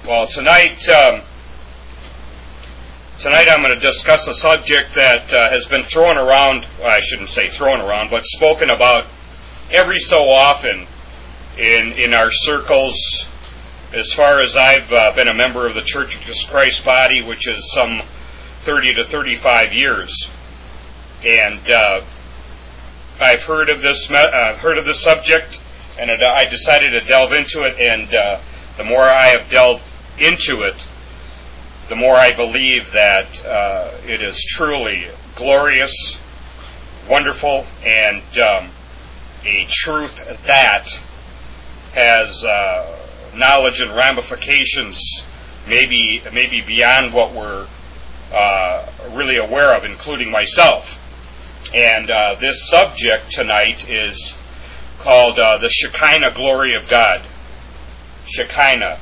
Well, tonight I'm going to discuss a subject that has been thrown around. Well, I shouldn't say thrown around, but spoken about every so often in our circles. As far as I've been a member of the Church of Jesus Christ body, which is some 30 to 35 years, and I've heard of this subject, and I decided to delve into it. And the more I have delved into it, the more I believe that it is truly glorious, wonderful, and a truth that has knowledge and ramifications maybe beyond what we're really aware of, including myself. And this subject tonight is called the Shekinah glory of God. Shekinah,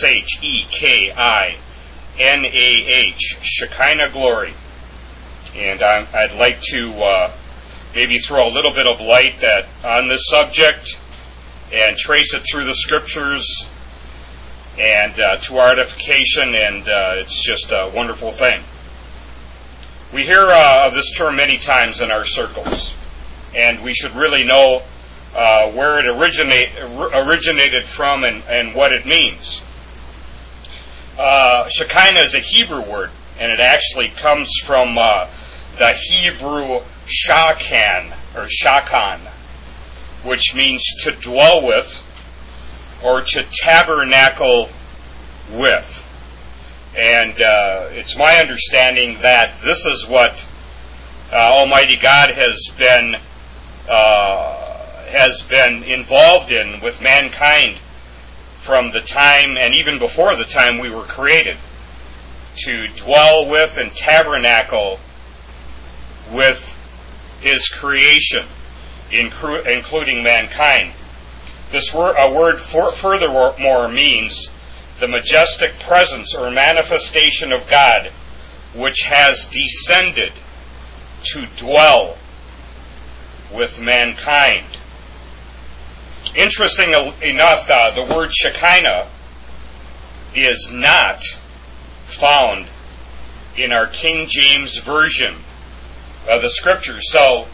S-H-E-K-I-N-A-H, Shekinah glory. And I'd like to maybe throw a little bit of light on this subject and trace it through the scriptures and to our edification, and it's just a wonderful thing. We hear of this term many times in our circles, and we should really know where it originated from and what it means. Shekinah is a Hebrew word, and it actually comes from the Hebrew shakan, or shakan, which means to dwell with or to tabernacle with. And it's my understanding that this is what Almighty God has been involved in with mankind from the time, and even before the time we were created, to dwell with and tabernacle with His creation, including mankind. This word furthermore means the majestic presence or manifestation of God, which has descended to dwell with mankind. Interesting enough, the word Shekinah is not found in our King James Version of the Scriptures. So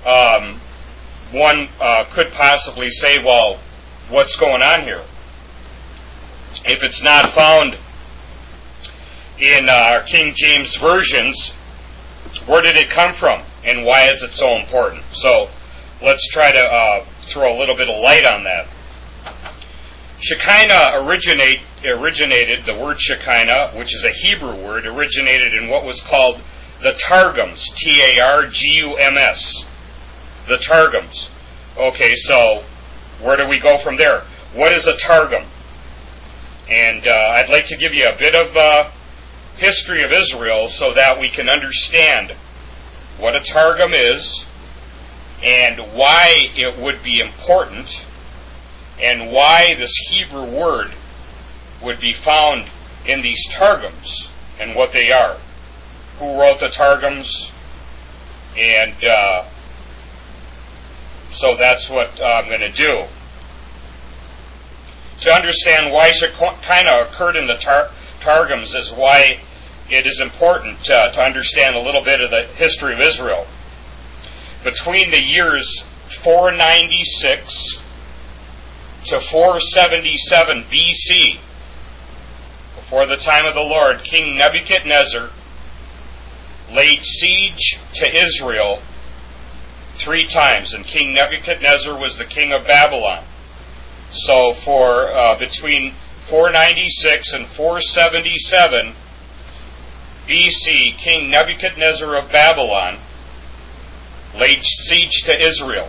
one could possibly say, well, what's going on here? If it's not found in our King James Versions, where did it come from, and why is it so important? So let's try to throw a little bit of light on that. Shekinah originated, the word Shekinah, which is a Hebrew word, originated in what was called the Targums, T-A-R-G-U-M-S, the Targums. Okay, so where do we go from there? What is a Targum? And I'd like to give you a bit of history of Israel so that we can understand what a Targum is and why it would be important and why this Hebrew word would be found in these Targums and what they are. Who wrote the Targums? And so that's what I'm going to do. To understand why Shekinah occurred in the Targums is why it is important to understand a little bit of the history of Israel. Between the years 496 to 477 BC, before the time of the Lord, King Nebuchadnezzar laid siege to Israel 3 times, and King Nebuchadnezzar was the king of Babylon. So for between 496 and 477 BC, King Nebuchadnezzar of Babylon laid siege to Israel.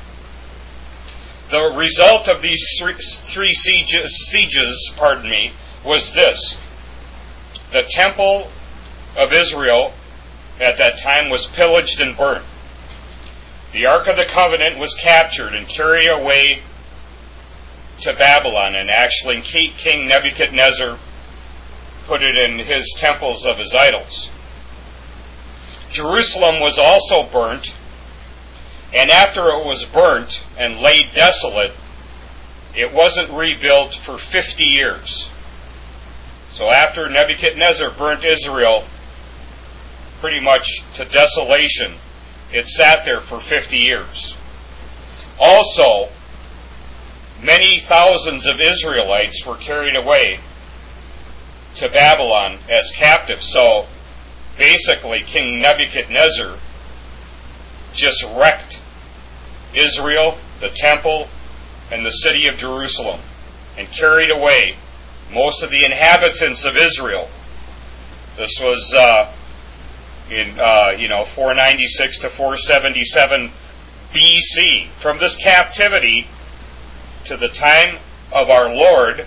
The result of these three sieges, was this. The temple of Israel at that time was pillaged and burnt. The Ark of the Covenant was captured and carried away to Babylon, and actually King Nebuchadnezzar put it in his temples of his idols. Jerusalem was also burnt, and after it was burnt and laid desolate, it wasn't rebuilt for 50 years. So after Nebuchadnezzar burnt Israel pretty much to desolation, it sat there for 50 years. Also, many thousands of Israelites were carried away to Babylon as captives. So basically, King Nebuchadnezzar just wrecked Israel, the temple, and the city of Jerusalem, and carried away most of the inhabitants of Israel. This was in 496 to 477 BC. From this captivity to the time of our Lord,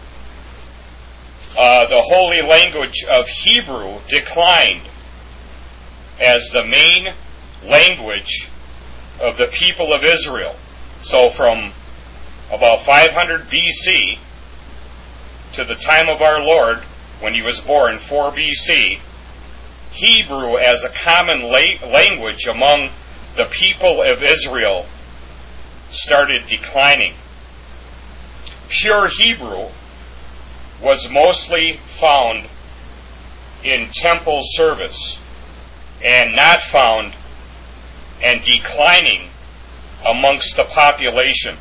the holy language of Hebrew declined as the main language of the people of Israel. So from about 500 BC to the time of our Lord, when he was born, 4 BC, Hebrew as a common language among the people of Israel started declining. Pure Hebrew was mostly found in temple service and not found and declining amongst the population.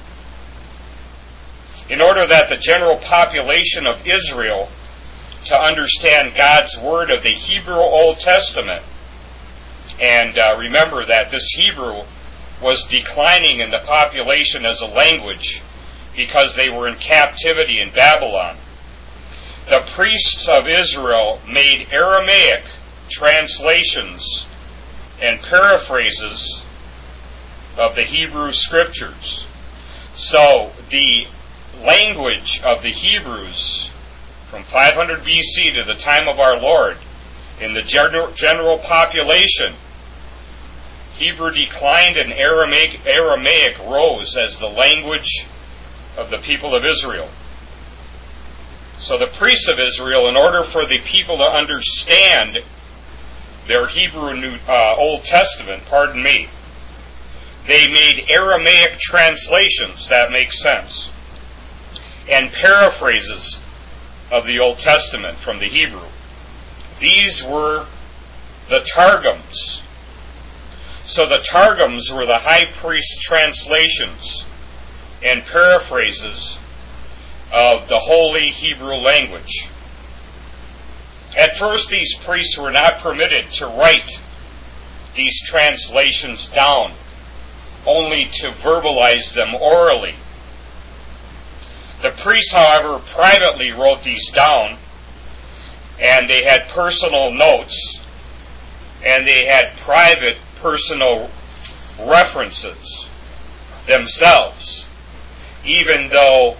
In order that the general population of Israel to understand God's word of the Hebrew Old Testament, and remember that this Hebrew was declining in the population as a language because they were in captivity in Babylon. The priests of Israel made Aramaic translations and paraphrases of the Hebrew scriptures. So the language of the Hebrews from 500 BC to the time of our Lord, in the general population, Hebrew declined and Aramaic rose as the language of the people of Israel. So the priests of Israel, in order for the people to understand their Hebrew Old Testament, they made Aramaic translations, that makes sense, and paraphrases of the Old Testament from the Hebrew. These were the Targums. So the Targums were the high priest's translations and paraphrases of the holy Hebrew language. At first, these priests were not permitted to write these translations down, only to verbalize them orally. The priests, however, privately wrote these down, and they had personal notes, and they had private personal references themselves, even though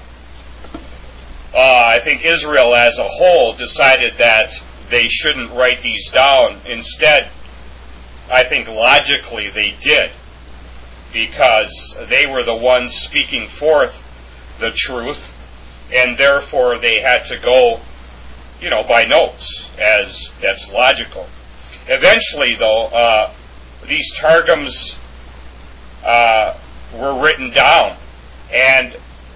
I think Israel as a whole decided that they shouldn't write these down. Instead, I think logically they did, because they were the ones speaking forth the truth, and therefore they had to go, by notes, as that's logical. Eventually, though, these Targums were written down, and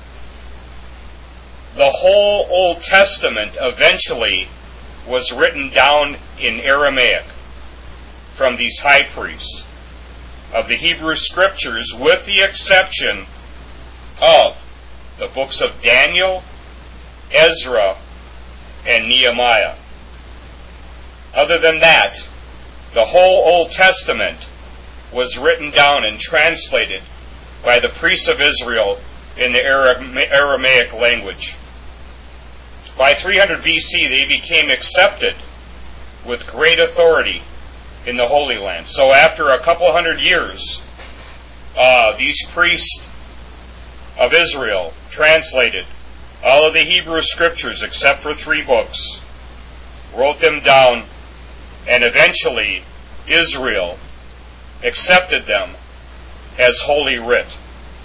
the whole Old Testament eventually was written down in Aramaic from these high priests of the Hebrew Scriptures, with the exception of the books of Daniel, Ezra, and Nehemiah. Other than that, the whole Old Testament was written down and translated by the priests of Israel in the Aramaic language. By 300 BC, they became accepted with great authority in the Holy Land. So after a couple hundred years, these priests of Israel translated all of the Hebrew Scriptures except for 3 books, wrote them down, and eventually Israel accepted them as Holy Writ.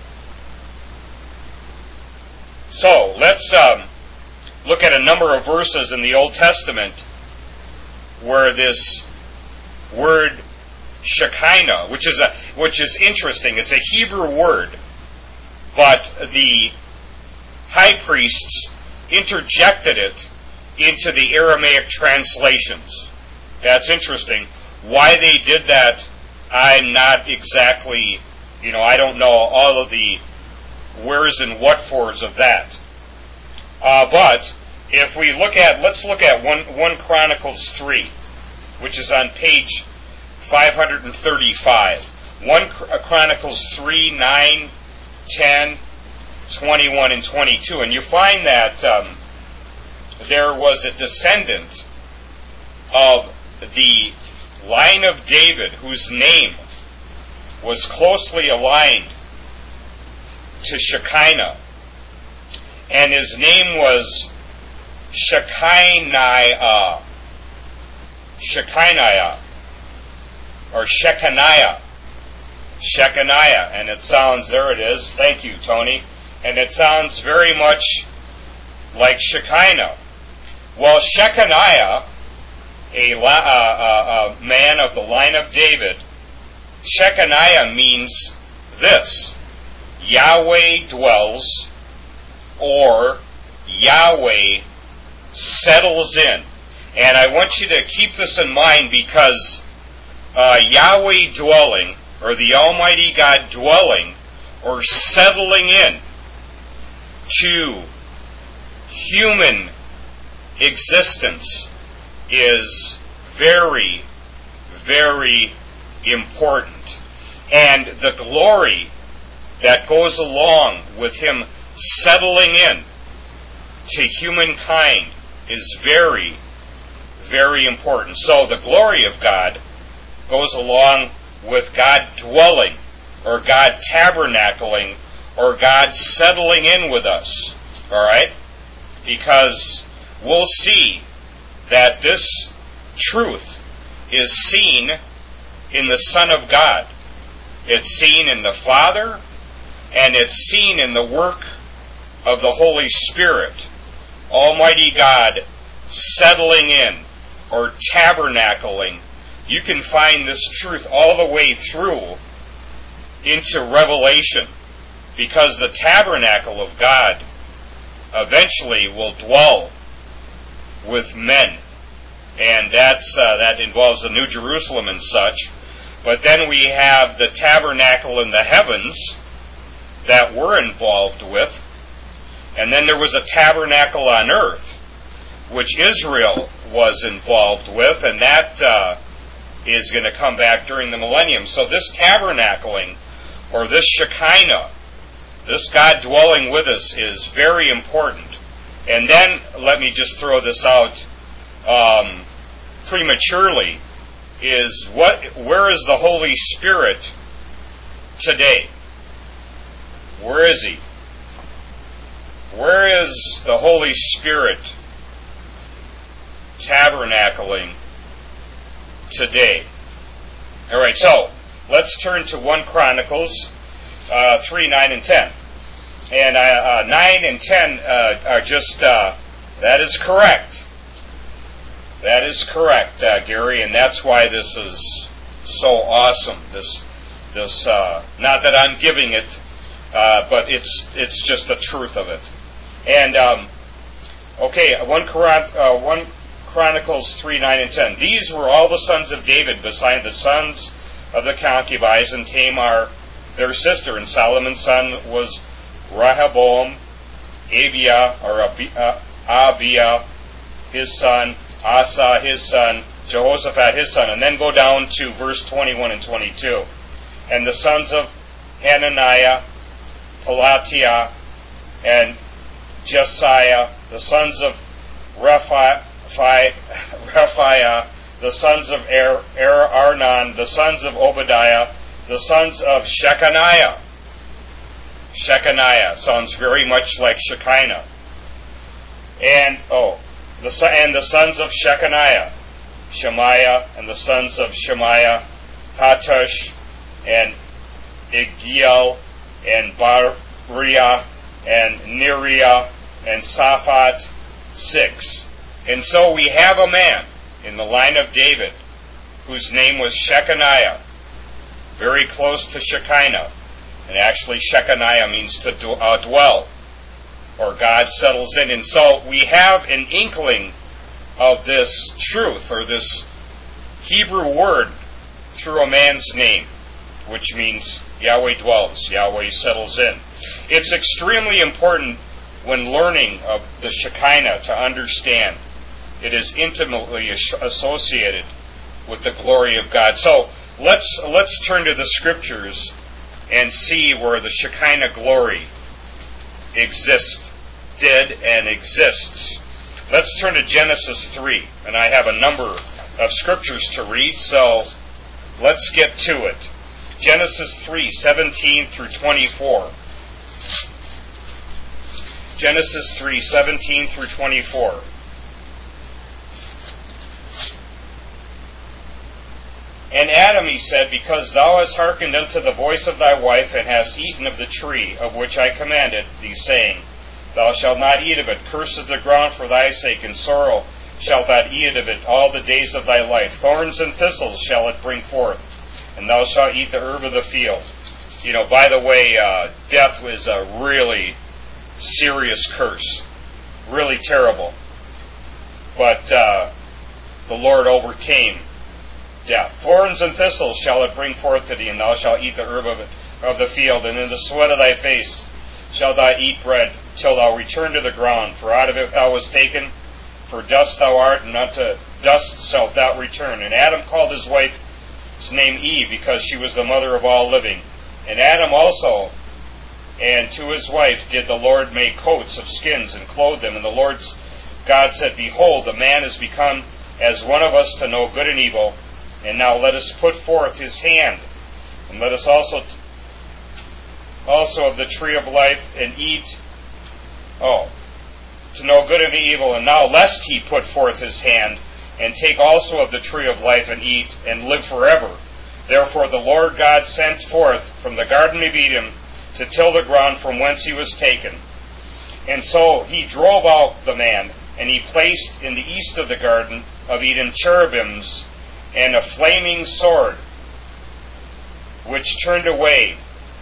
So let's look at a number of verses in the Old Testament where this word Shekinah, which is interesting. It's a Hebrew word, but the high priests interjected it into the Aramaic translations. That's interesting. Why they did that, I'm not exactly, I don't know all of the wheres and what fors of that. But if we let's look at 1 Chronicles 3, which is on page 535. 1 Chronicles 3, 9, 10, 21, and 22. And you find that there was a descendant of the line of David whose name was closely aligned to Shekinah. And his name was Shechaniah. Or Shechaniah. Shechaniah. And it sounds, there it is. Thank you, Tony. And it sounds very much like Shekinah. Well, Shechaniah, a man of the line of David, Shechaniah means this: Yahweh dwells, or Yahweh settles in. And I want you to keep this in mind, because Yahweh dwelling, or the Almighty God dwelling, or settling in to human existence is very, very important. And the glory that goes along with him settling in to humankind is very, very important. So the glory of God goes along with God dwelling, or God tabernacling, or God settling in with us. All right? Because we'll see that this truth is seen in the Son of God. It's seen in the Father, and it's seen in the work of the Holy Spirit. Almighty God settling in, or tabernacling. You can find this truth all the way through into Revelation, because the tabernacle of God eventually will dwell with men, and that involves the New Jerusalem and such. But then we have the tabernacle in the heavens that we're involved with, and then there was a tabernacle on earth which Israel was involved with, and that is going to come back during the millennium. So this tabernacling, or this Shekinah, this God dwelling with us, is very important. And then, let me just throw this out prematurely, where is the Holy Spirit today? Where is He? Where is the Holy Spirit tabernacling today? All right, so let's turn to 1 Chronicles 3, 9, and 10. And 9 and 10 are just, that is correct. That is correct, Gary, and that's why this is so awesome. This, not that I'm giving it, but it's just the truth of it. And, 1 Chronicles 3, 9, and 10. These were all the sons of David, beside the sons of the concubines, and Tamar, their sister. And Solomon's son was Rehoboam, Abia, his son, Asa, his son, Jehoshaphat, his son. And then go down to verse 21 and 22. And the sons of Hananiah, Pelatiah, and Jesiah, the sons of Raphiah, the sons of Arnan, the sons of Obadiah, the sons of Shechaniah. Shechaniah sounds very much like Shekinah. And the sons of Shechaniah, Shemaiah, and the sons of Shemaiah, Hattush, and Igiel, and Bariah, and Neriah, and Saphat, 6. And so we have a man in the line of David whose name was Shechaniah, very close to Shekinah. And actually Shechaniah means to dwell, or God settles in. And so we have an inkling of this truth, or this Hebrew word, through a man's name, which means Yahweh dwells, Yahweh settles in. It's extremely important when learning of the Shekinah to understand it is intimately associated with the glory of God. So let's turn to the scriptures and see where the Shekinah glory did and exists. Let's turn to Genesis 3, and I have a number of scriptures to read, so let's get to it. Genesis 3, 17 through 24. Genesis 3, 17 through 24. And Adam, he said, because thou hast hearkened unto the voice of thy wife, and hast eaten of the tree of which I commanded thee, saying, Thou shalt not eat of it, cursed is the ground for thy sake, and sorrow shalt thou eat of it all the days of thy life. Thorns and thistles shall it bring forth, and thou shalt eat the herb of the field. You know, by the way, death was a really serious curse, really terrible. But the Lord overcame death. Thorns and thistles shall it bring forth to thee, and thou shalt eat the herb of the field, and in the sweat of thy face shalt thou eat bread, till thou return to the ground. For out of it thou wast taken, for dust thou art, and unto dust shalt thou return. And Adam called his wife's name Eve, because she was the mother of all living. And Adam also, and to his wife did the Lord make coats of skins, and clothe them. And the Lord God said, Behold, the man is become as one of us to know good and evil. And now let us put forth his hand, and let us also of the tree of life, and eat, to know good and evil. And now lest he put forth his hand, and take also of the tree of life, and eat, and live forever. Therefore the Lord God sent forth from the Garden of Eden to till the ground from whence he was taken. And so he drove out the man, and he placed in the east of the Garden of Eden cherubims, and a flaming sword, which turned away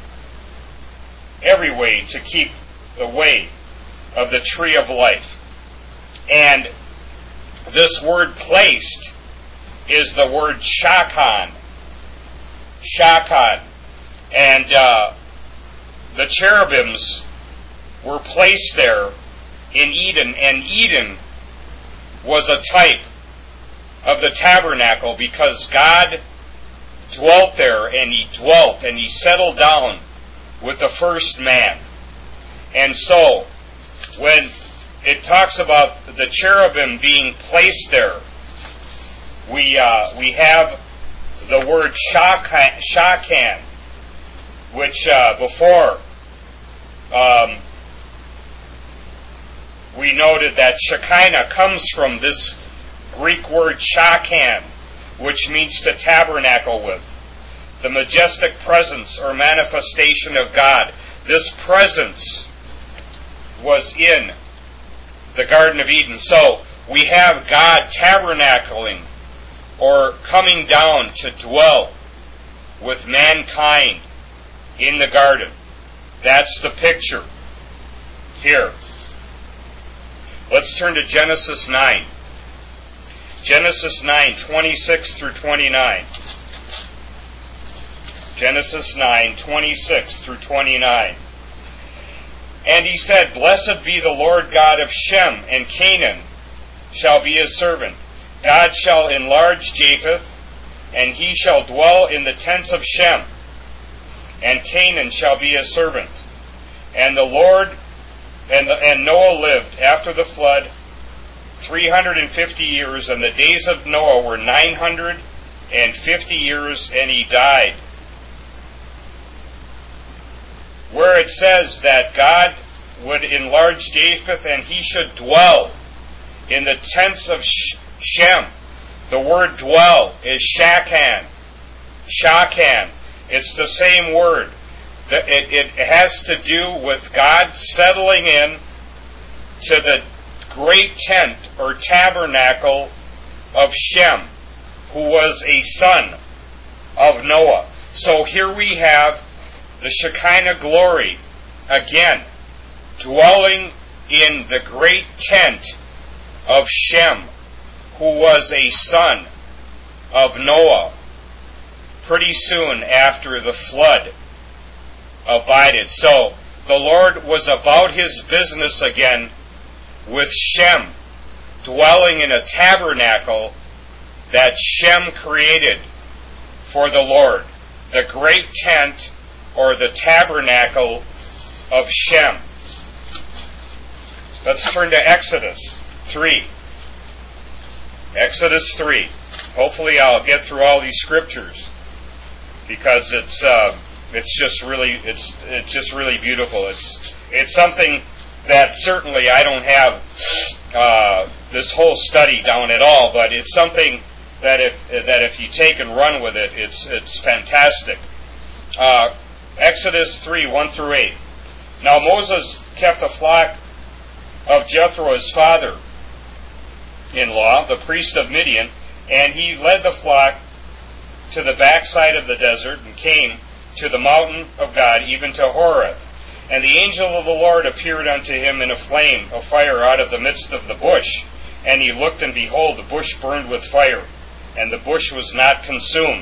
every way to keep the way of the tree of life. And this word placed is the word shakan. Shakan. And the cherubims were placed there in Eden, and Eden was a type of the tabernacle, because God dwelt there, and he settled down with the first man. And so when it talks about the cherubim being placed there, we have the word shakan, which before we noted that Shekinah comes from this Greek word shakan, which means to tabernacle with, the majestic presence or manifestation of God. This presence was in the Garden of Eden. So we have God tabernacling, or coming down to dwell with mankind in the garden. That's the picture here. Let's turn to Genesis 9. Genesis 9, 26 through 29. Genesis 9, 26 through 29. And he said, Blessed be the Lord God of Shem, and Canaan shall be his servant. God shall enlarge Japheth, and he shall dwell in the tents of Shem, and Canaan shall be his servant. And the Lord and Noah lived after the flood 350 years, and the days of Noah were 950 years, and he died. Where it says that God would enlarge Japheth and he should dwell in the tents of Shem, the word dwell is shakan. Shakan. It's the same word. It has to do with God settling in to the great tent or tabernacle of Shem, who was a son of Noah. So here we have the Shekinah glory again, dwelling in the great tent of Shem, who was a son of Noah, pretty soon after the flood abided. So the Lord was about his business again with Shem, dwelling in a tabernacle that Shem created for the Lord, the great tent or the tabernacle of Shem. Let's turn to Exodus 3. Exodus 3. Hopefully I'll get through all these scriptures because it's just really beautiful. It's something that certainly I don't have this whole study down at all, but it's something that if you take and run with it, it's fantastic. Exodus 3, 1 through 8. Now Moses kept a flock of Jethro, his father-in-law, the priest of Midian, and he led the flock to the backside of the desert and came to the mountain of God, even to Horeb. And the angel of the Lord appeared unto him in a flame of fire out of the midst of the bush. And he looked, and behold, the bush burned with fire, and the bush was not consumed.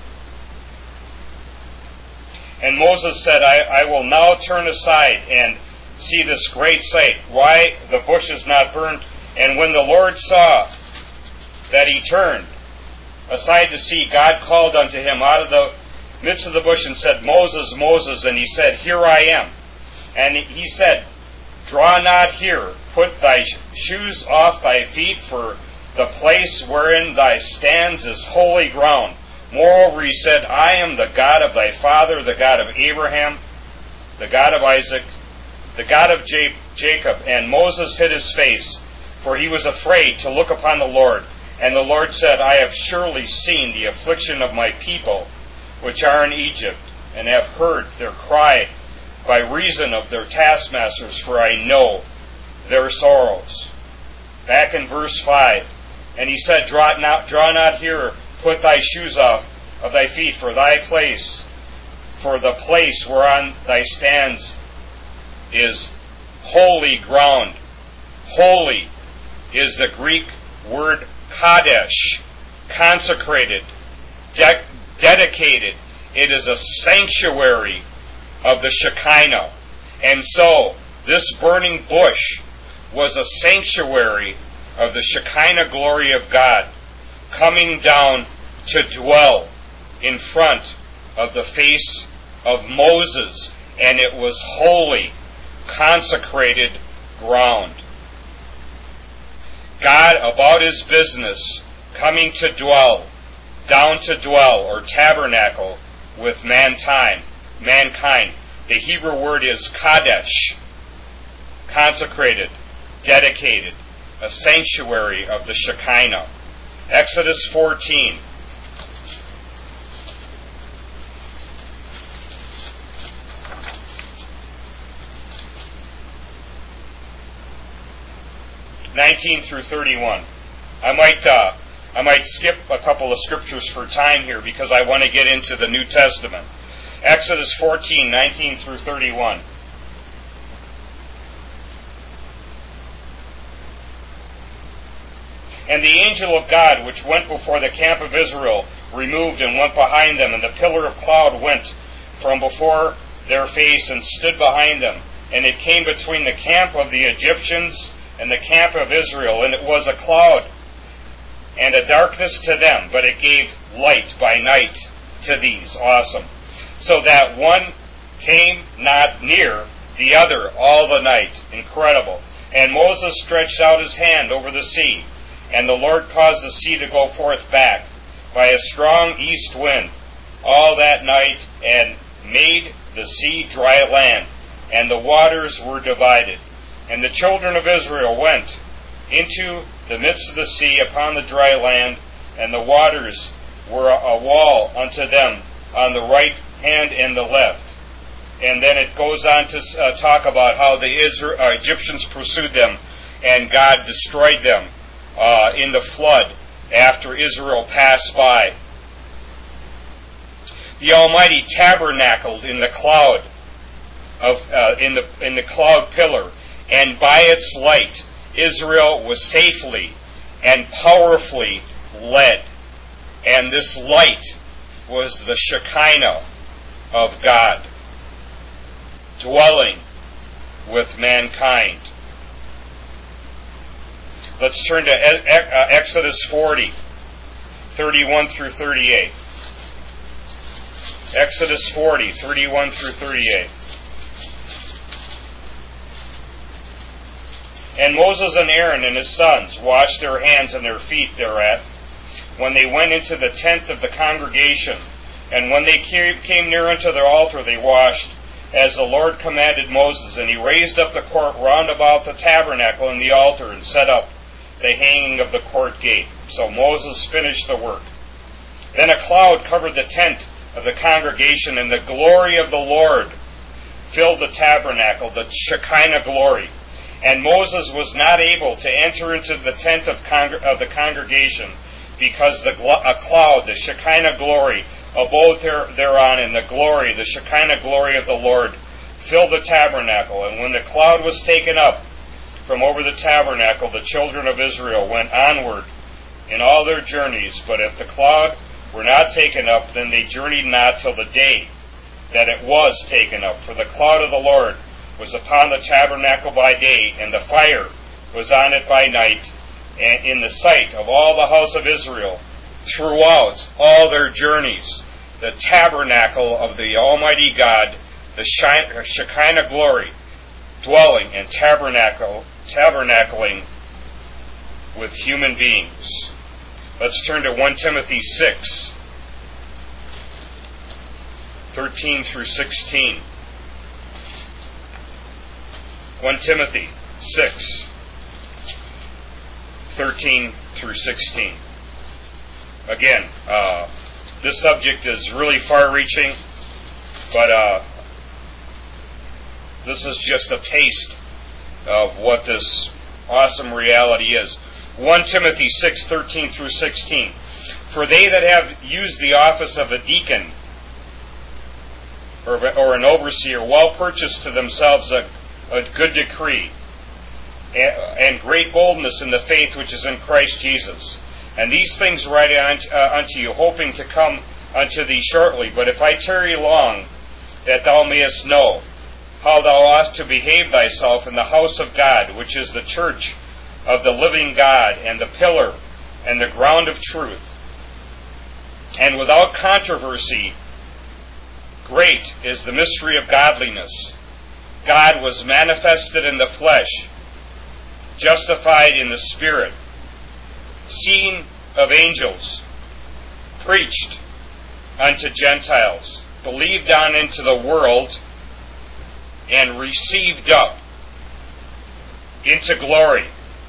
And Moses said, I will now turn aside and see this great sight, why the bush is not burnt. And when the Lord saw that he turned aside to see, God called unto him out of the midst of the bush and said, Moses, Moses. And he said, Here I am. And he said, Draw not here, put thy shoes off thy feet, for the place wherein thy stands is holy ground. Moreover, he said, I am the God of thy father, the God of Abraham, the God of Isaac, the God of Jacob. And Moses hid his face, for he was afraid to look upon the Lord. And the Lord said, I have surely seen the affliction of my people, which are in Egypt, and have heard their cry by reason of their taskmasters, for I know their sorrows. Back in verse 5, and he said, Draw not here, put thy shoes off of thy feet, for the place whereon thy stands is holy ground. Holy is the Greek word kadesh, consecrated, dedicated. It is a sanctuary of the Shekinah. And so, this burning bush was a sanctuary of the Shekinah glory of God, coming down to dwell in front of the face of Moses, and it was holy, consecrated ground. God about his business, coming to dwell, down to dwell, or tabernacle with mankind. The Hebrew word is kadesh, consecrated, dedicated, a sanctuary of the Shekinah. Exodus 14. through 31. I might skip a couple of scriptures for time here because I want to get into the New Testament. Exodus 14, 19 through 31. And the angel of God, which went before the camp of Israel, removed and went behind them, and the pillar of cloud went from before their face and stood behind them. And it came between the camp of the Egyptians and the camp of Israel, and it was a cloud and a darkness to them, but it gave light by night to these. Awesome. So that one came not near the other all the night. Incredible. And Moses stretched out his hand over the sea, and the Lord caused the sea to go forth back by a strong east wind all that night, and made the sea dry land, and the waters were divided. And the children of Israel went into the midst of the sea upon the dry land, and the waters were a wall unto them on the right hand and the left. And then it goes on to talk about how the Egyptians pursued them, and God destroyed them in the flood after Israel passed by. The Almighty tabernacled in the cloud in the cloud pillar, and by its light Israel was safely and powerfully led. And this light was the Shekinah of God, dwelling with mankind. Let's turn to Exodus 40, 31 through 38. Exodus 40, 31 through 38. And Moses and Aaron and his sons washed their hands and their feet thereat, when they went into the tent of the congregation. And when they came near unto the altar, they washed, as the Lord commanded Moses. And he raised up the court round about the tabernacle and the altar, and set up the hanging of the court gate. So Moses finished the work. Then a cloud covered the tent of the congregation, and the glory of the Lord filled the tabernacle, the Shekinah glory. And Moses was not able to enter into the tent of the congregation, because a cloud, the Shekinah glory, abode thereon, and the glory, the Shekinah glory of the Lord, filled the tabernacle. And when the cloud was taken up from over the tabernacle, the children of Israel went onward in all their journeys. But if the cloud were not taken up, then they journeyed not till the day that it was taken up. For the cloud of the Lord was upon the tabernacle by day, and the fire was on it by night, and in the sight of all the house of Israel throughout all their journeys. The tabernacle of the Almighty God, the Shekinah glory, dwelling and tabernacling with human beings. Let's turn to 1 Timothy 6, 13 through 16. 1 Timothy 6, 13 through 16. Again, this subject is really far-reaching, but this is just a taste of what this awesome reality is. 1 Timothy 6, 13 through 16. For they that have used the office of a deacon or an overseer well purchased to themselves a good decree, and great boldness in the faith which is in Christ Jesus. And these things write unto you, hoping to come unto thee shortly. But if I tarry long, that thou mayest know how thou ought to behave thyself in the house of God, which is the church of the living God, and the pillar and the ground of truth. And without controversy, great is the mystery of godliness. God was manifested in the flesh, justified in the Spirit, seen of angels, preached unto Gentiles, believed on into the world, and received up into glory.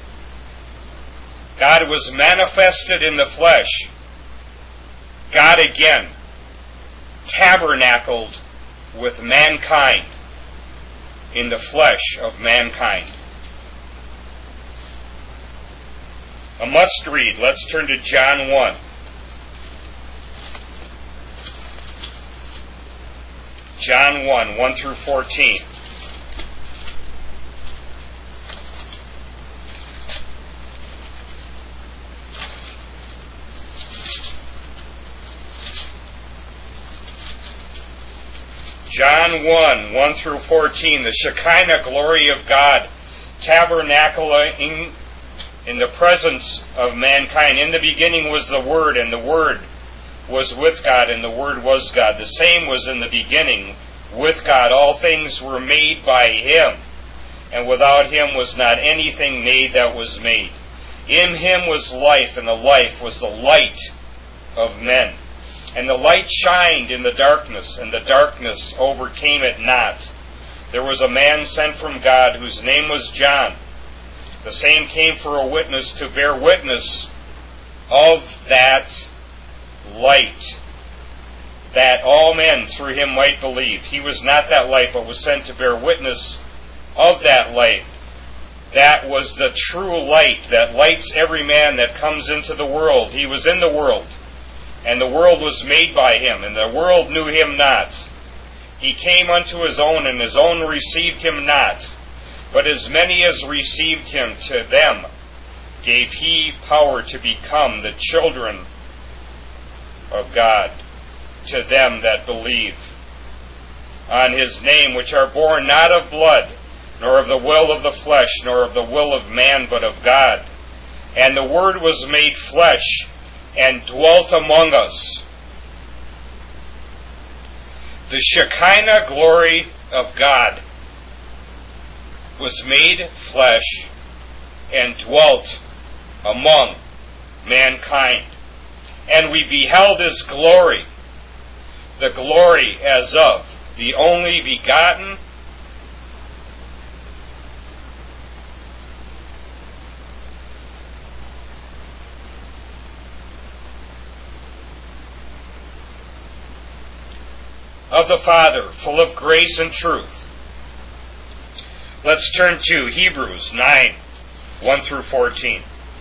God was manifested in the flesh. God again tabernacled with mankind in the flesh of mankind. A must read. Let's turn to John 1. John 1, 1 through 14. John 1, 1 through 14, the Shekinah glory of God, tabernacling in the presence of mankind. In the beginning was the Word, and the Word was with God, and the Word was God. The same was in the beginning with God. All things were made by Him, and without Him was not anything made that was made. In Him was life, and the life was the light of men. And the light shined in the darkness, and the darkness overcame it not. There was a man sent from God, whose name was John. The same came for a witness, to bear witness of that light, that all men through him might believe. He was not that light, but was sent to bear witness of that light. That was the true light that lights every man that comes into the world. He was in the world, and the world was made by him, and the world knew him not. He came unto his own, and his own received him not. But as many as received him, to them gave he power to become the children of God to them that believe on his name, which are born not of blood, nor of the will of the flesh, nor of the will of man, but of God. And the Word was made flesh, and dwelt among us. The Shekinah glory of God was made flesh, and dwelt among mankind. And we beheld his glory, the glory as of the only begotten of the Father, full of grace and truth. Let's turn to Hebrews 9, 1 through 14.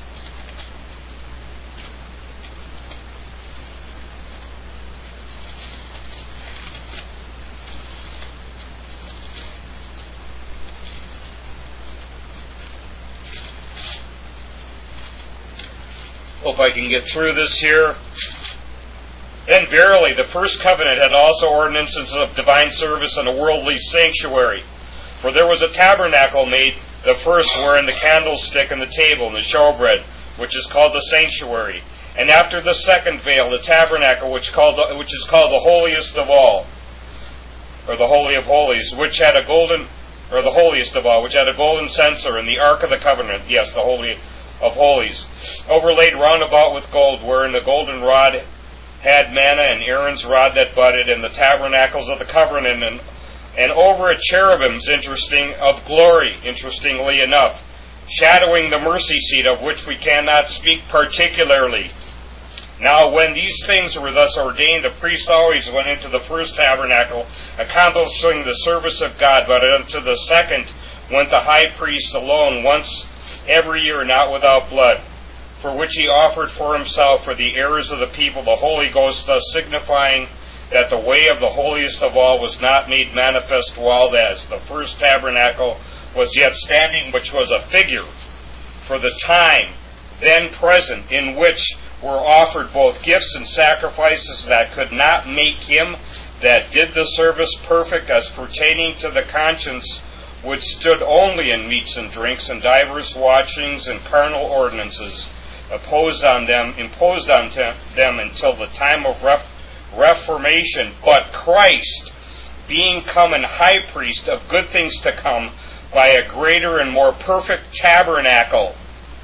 Hope I can get through this here. Then verily the first covenant had also ordinances of divine service and a worldly sanctuary. For there was a tabernacle made, the first wherein the candlestick and the table and the showbread, which is called the sanctuary. And after the second veil, the tabernacle, which is called the holiest of all, or the holy of holies, which had a golden, or the holiest of all, which had a golden censer, and the ark of the covenant, yes, the holy of holies, overlaid round about with gold, wherein the golden rod had manna, and Aaron's rod that budded, and the tabernacles of the covenant, and over it cherubims, of glory, interestingly enough, shadowing the mercy seat, of which we cannot speak particularly. Now when these things were thus ordained, the priest always went into the first tabernacle, accomplishing the service of God, but unto the second went the high priest alone, once every year, not without blood, for which he offered for himself for the errors of the people the Holy Ghost, thus signifying that the way of the holiest of all was not made manifest while as the first tabernacle was yet standing, which was a figure for the time then present, in which were offered both gifts and sacrifices that could not make him that did the service perfect, as pertaining to the conscience, which stood only in meats and drinks and divers washings and carnal ordinances, imposed on them until the time of Reformation. But Christ, being come an high priest of good things to come, by a greater and more perfect tabernacle,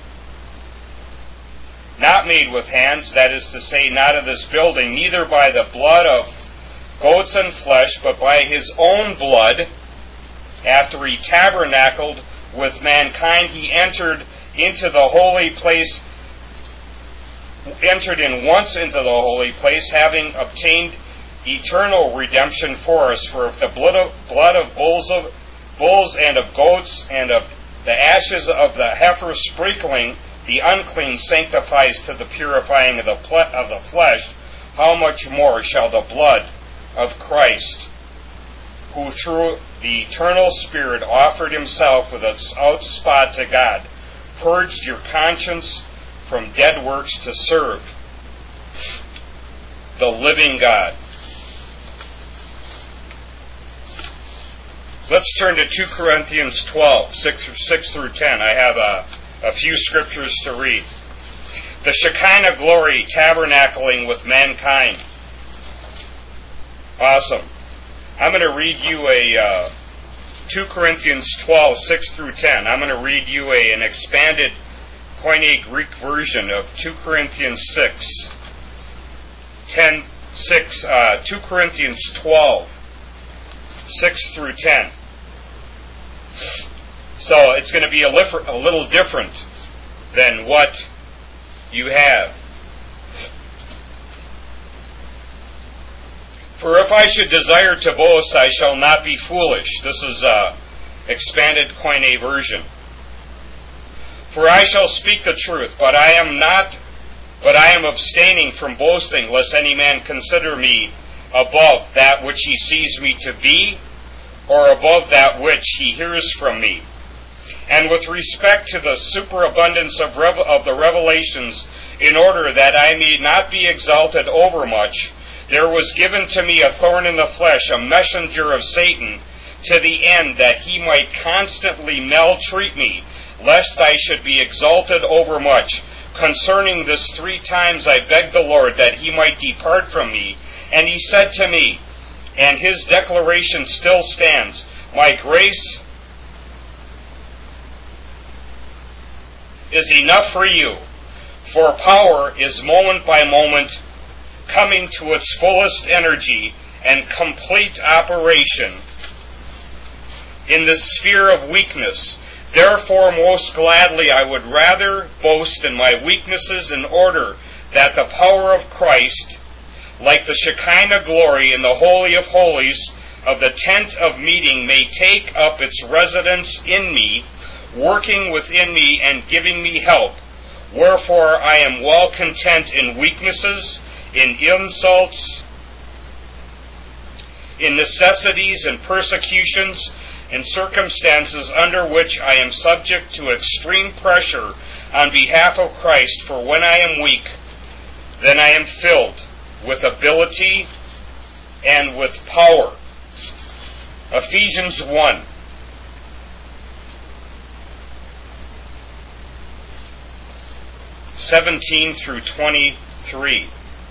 not made with hands, that is to say, not of this building, neither by the blood of goats and flesh, but by his own blood, after he tabernacled with mankind, he entered into the holy place, entered in once into the holy place, having obtained eternal redemption for us. For if the blood of bulls and of goats and of the ashes of the heifer sprinkling the unclean sanctifies to the purifying of the flesh, how much more shall the blood of Christ, who through the eternal Spirit offered himself without spot to God, purged your conscience from dead works to serve the living God. Let's turn to 2 Corinthians 12, 6 through 10. I have a few scriptures to read. The Shekinah glory tabernacling with mankind. Awesome. I'm going to read you a 2 Corinthians 12, 6 through 10. I'm going to read you an expanded Koine Greek version of 2 Corinthians 6. 2 Corinthians 12, 6 through 10. So it's going to be a little different than what you have. For if I should desire to boast, I shall not be foolish. This is expanded Koine version. For I shall speak the truth, but I am abstaining from boasting, lest any man consider me above that which he sees me to be, or above that which he hears from me. And with respect to the superabundance of the revelations, in order that I may not be exalted overmuch, there was given to me a thorn in the flesh, a messenger of Satan, to the end that he might constantly maltreat me, lest I should be exalted overmuch. Concerning this 3 times I begged the Lord that he might depart from me. And he said to me, and his declaration still stands, my grace is enough for you, for power is moment by moment coming to its fullest energy and complete operation in the sphere of weakness. Therefore, most gladly I would rather boast in my weaknesses, in order that the power of Christ, like the Shekinah glory in the Holy of Holies of the tent of meeting, may take up its residence in me, working within me and giving me help. Wherefore I am well content in weaknesses, in insults, in necessities and persecutions, in circumstances under which I am subject to extreme pressure on behalf of Christ. For when I am weak, then I am filled with ability and with power. Ephesians 1. (17 through 23).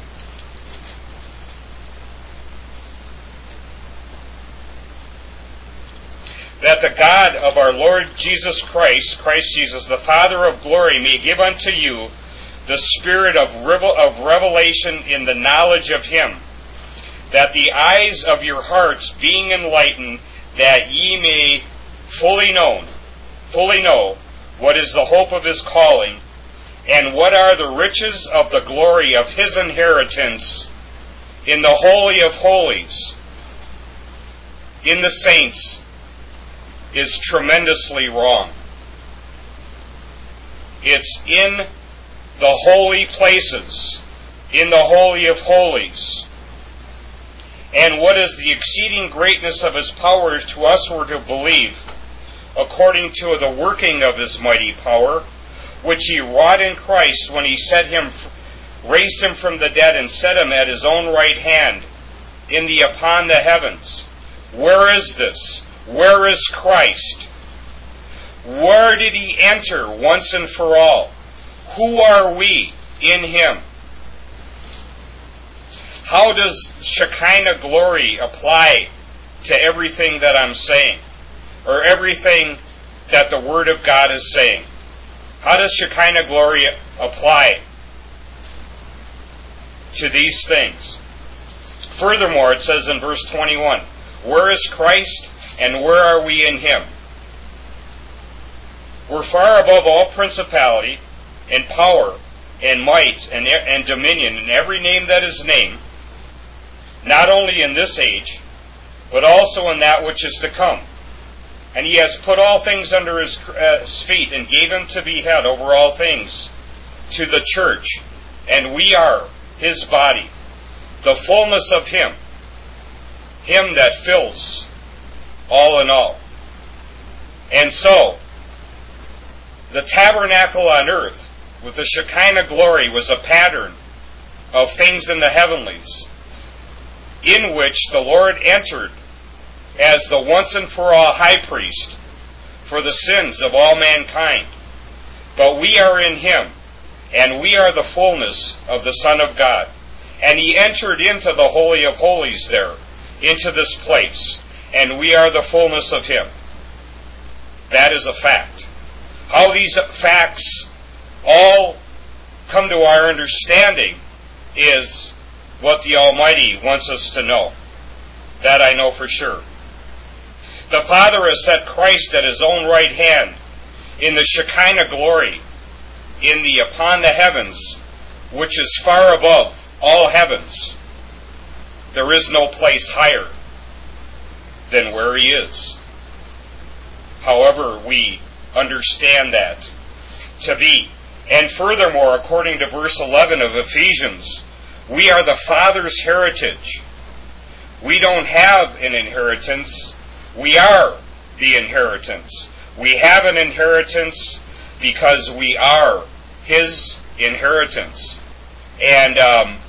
That the God of our Lord Jesus Christ, Christ Jesus, the Father of glory, may give unto you the spirit of revelation in the knowledge of him, that the eyes of your hearts being enlightened, that ye may fully know what is the hope of his calling, and what are the riches of the glory of his inheritance in the Holy of Holies, in the saints, is tremendously wrong. It's in the holy places, in the Holy of Holies. And what is the exceeding greatness of his power to us who are to believe, according to the working of his mighty power, which he wrought in Christ when he raised him from the dead and set him at his own right hand upon the heavens. Where is this? Where is Christ? Where did he enter once and for all? Who are we in him? How does Shekinah glory apply to everything that I'm saying, or everything that the Word of God is saying? How does Shekinah glory apply to these things? Furthermore, it says in verse 21, where is Christ and where are we in him? We're far above all principality and power and might and dominion and every name that is named, not only in this age, but also in that which is to come. And he has put all things under his feet and gave him to be head over all things to the church. And we are his body, the fullness of him that fills all in all. And so, the tabernacle on earth with the Shekinah glory was a pattern of things in the heavenlies, in which the Lord entered as the once and for all high priest for the sins of all mankind. But we are in him, and we are the fullness of the Son of God. And he entered into the Holy of Holies there, into this place, and we are the fullness of him. That is a fact. How these facts all come to our understanding is what the Almighty wants us to know. That I know for sure. The Father has set Christ at his own right hand in the Shekinah glory, upon the heavens, which is far above all heavens. There is no place higher than where he is. However, we understand that to be. And furthermore, according to verse 11 of Ephesians, we are the Father's heritage. We don't have an inheritance. We are the inheritance. We have an inheritance because we are His inheritance. And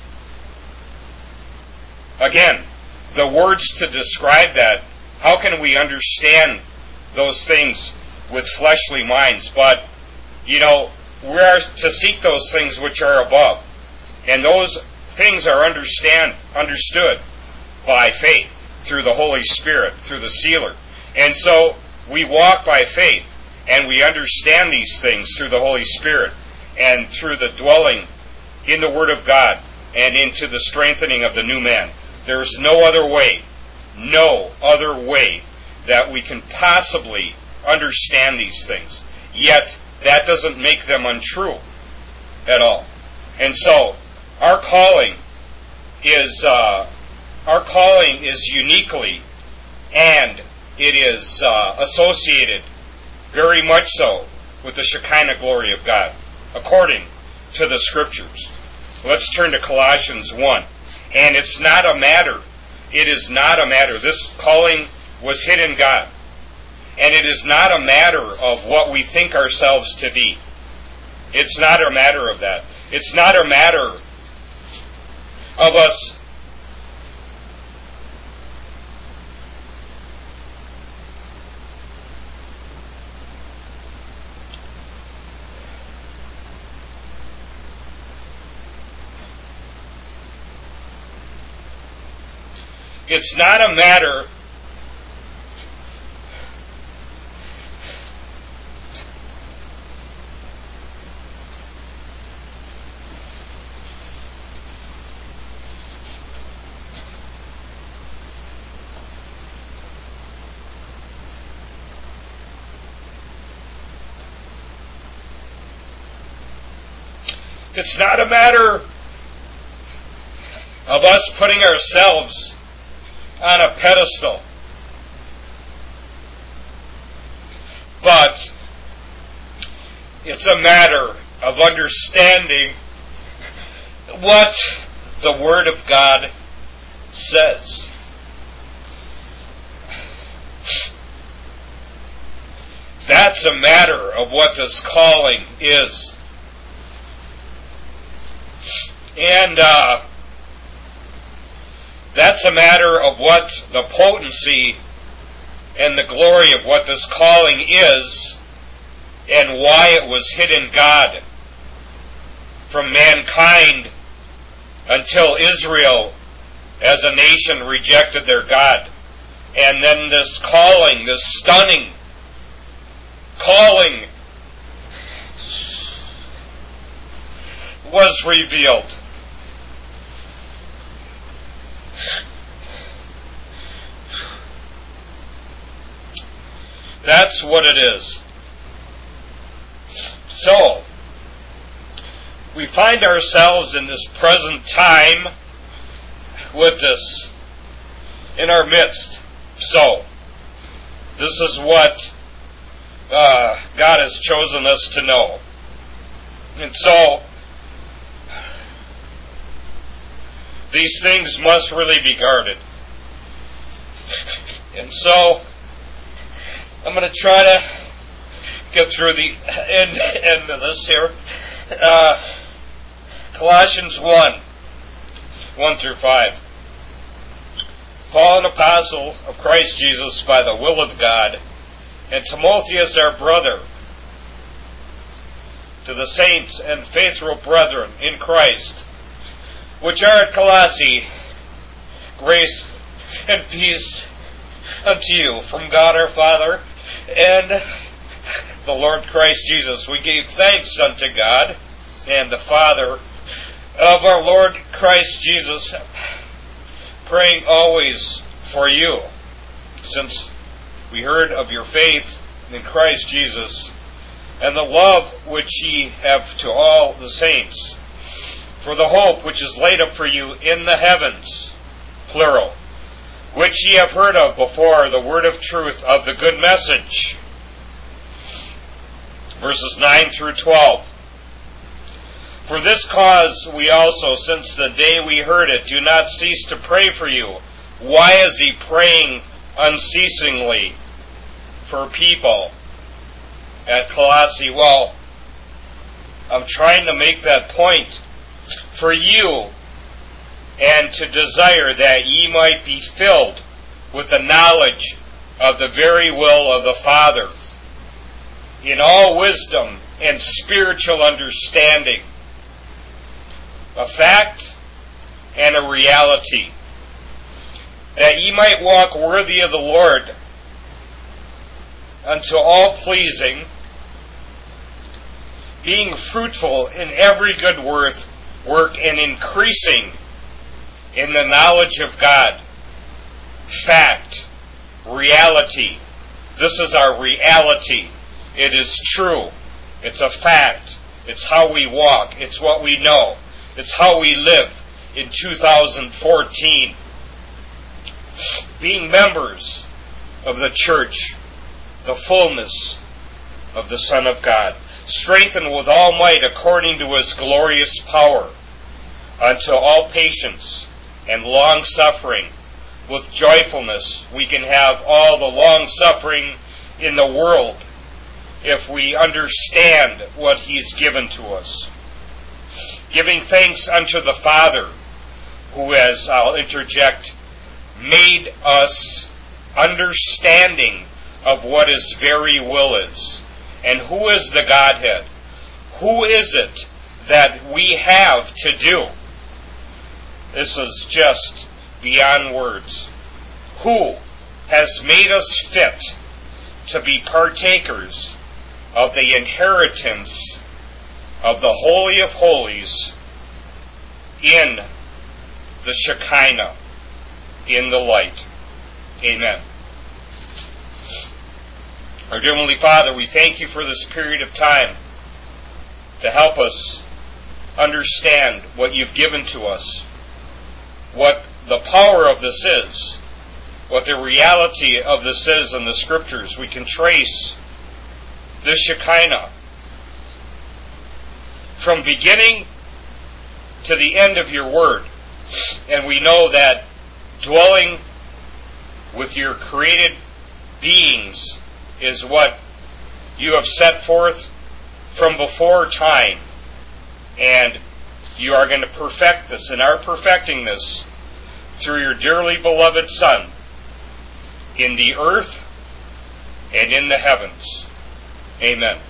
again, the words to describe that, how can we understand those things with fleshly minds? But, we are to seek those things which are above. And those things are understood by faith, through the Holy Spirit, through the sealer. And so we walk by faith, and we understand these things through the Holy Spirit, and through the dwelling in the Word of God, and into the strengthening of the new man. There's no other way that we can possibly understand these things. Yet, that doesn't make them untrue at all. And so, our calling is uniquely, and it is associated very much so with the Shekinah glory of God, according to the Scriptures. Let's turn to Colossians 1. And it is not a matter, this calling was hid in God. And it is not a matter of what we think ourselves to be. It's not a matter of that. It's not a matter of us It's not a matter of us putting ourselves on a pedestal, but it's a matter of understanding what the Word of God says. That's a matter of what this calling is. And that's a matter of what the potency and the glory of what this calling is, and why it was hid in God from mankind until Israel as a nation rejected their God. And then this calling, this stunning calling, was revealed. That's what it is. So, we find ourselves in this present time with this in our midst. So, this is what God has chosen us to know. And so, these things must really be guarded. And so, I'm going to try to get through the end of this here. Colossians 1 through 5. Paul, an apostle of Christ Jesus by the will of God, and Timotheus our brother, to the saints and faithful brethren in Christ, which are at Colossae, grace and peace unto you from God our Father and the Lord Christ Jesus. We gave thanks unto God and the Father of our Lord Christ Jesus, praying always for you, since we heard of your faith in Christ Jesus and the love which ye have to all the saints, for the hope which is laid up for you in the heavens, plural, which ye have heard of before, the word of truth of the good message. Verses 9 through 12. For this cause we also, since the day we heard it, do not cease to pray for you. Why is he praying unceasingly for people? at Colossae. Well, I'm trying to make that point for you, and to desire that ye might be filled with the knowledge of the very will of the Father, in all wisdom and spiritual understanding, a fact and a reality, that ye might walk worthy of the Lord, unto all pleasing, being fruitful in every good work, and increasing in the knowledge of God. Fact, reality. This is our reality. It is true. It's a fact. It's how we walk. It's what we know. It's how we live in 2014. Being members of the church, the fullness of the Son of God, strengthened with all might according to His glorious power, unto all patience and long suffering. With joyfulness we can have all the long suffering in the world if we understand what He's given to us. Giving thanks unto the Father, who has, I'll interject, made us understanding of what His very will is. And who is the Godhead? Who is it that we have to do? This is just beyond words. Who has made us fit to be partakers of the inheritance of the Holy of Holies in the Shekinah, in the light? Amen. Our dear Heavenly Father, we thank You for this period of time to help us understand what You've given to us, what the power of this is, what the reality of this is in the Scriptures. We can trace this Shekinah from beginning to the end of Your Word, and we know that dwelling with Your created beings is what You have set forth from before time, and You are going to perfect this, and are perfecting this through Your dearly beloved Son in the earth and in the heavens. Amen.